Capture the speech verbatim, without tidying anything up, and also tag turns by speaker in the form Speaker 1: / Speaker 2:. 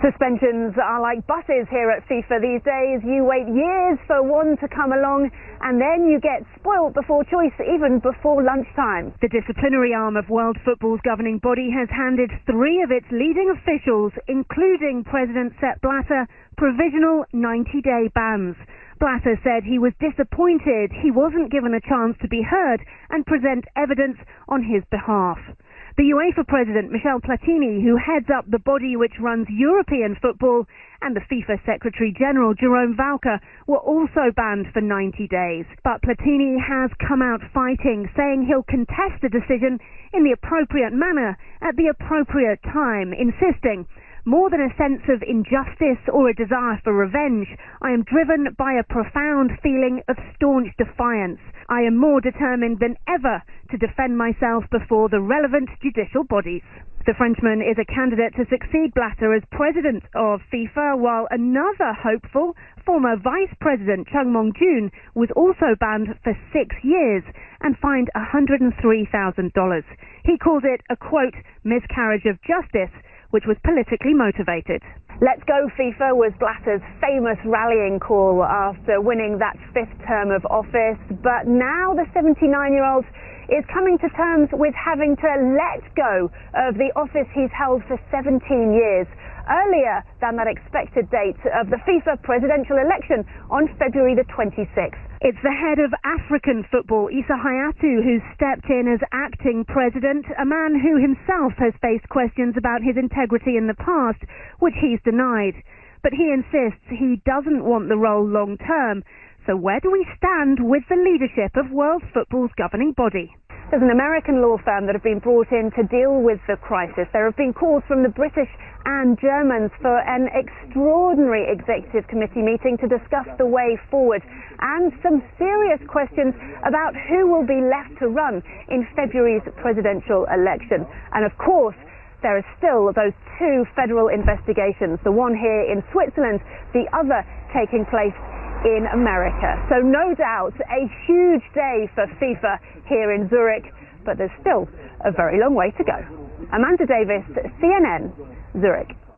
Speaker 1: Suspensions are like buses here at FIFA these days. You wait years for one to come along and then you get spoilt before choice, even before lunchtime.
Speaker 2: The disciplinary arm of World Football's governing body has handed three of its leading officials, including President Sepp Blatter, provisional ninety-day bans. Blatter said he was disappointed he wasn't given a chance to be heard and present evidence on his behalf. The UEFA president, Michel Platini, who heads up the body which runs European football, and the FIFA Secretary General, Jerome Valcke, were also banned for ninety days. But Platini has come out fighting, saying he'll contest the decision in the appropriate manner at the appropriate time, insisting, "More than a sense of injustice or a desire for revenge, I am driven by a profound feeling of staunch defiance. I am more determined than ever to defend myself before the relevant judicial bodies." The Frenchman is a candidate to succeed Blatter as president of FIFA, while another hopeful, former vice president Chung Mong-jun, was also banned for six years and fined one hundred three thousand dollars. He calls it a, quote, miscarriage of justice, which was politically motivated.
Speaker 1: Let's go FIFA was Blatter's famous rallying call after winning that fifth term of office, but now the seventy-nine-year-old is coming to terms with having to let go of the office he's held for seventeen years, earlier than that expected date of the FIFA presidential election on February the twenty-sixth.
Speaker 2: It's the head of African football, Issa Hayatou, who's stepped in as acting president, a man who himself has faced questions about his integrity in the past, which he's denied. But he insists he doesn't want the role long term. So where do we stand with the leadership of World Football's governing body?
Speaker 1: There's an American law firm that have been brought in to deal with the crisis. There have been calls from the British and Germans for an extraordinary executive committee meeting to discuss the way forward, and some serious questions about who will be left to run in February's presidential election. And of course, there are still those two federal investigations, the one here in Switzerland, the other taking place in America. So no doubt a huge day for FIFA here in Zurich, but there's still a very long way to go. Amanda Davis, C N N, Zurich.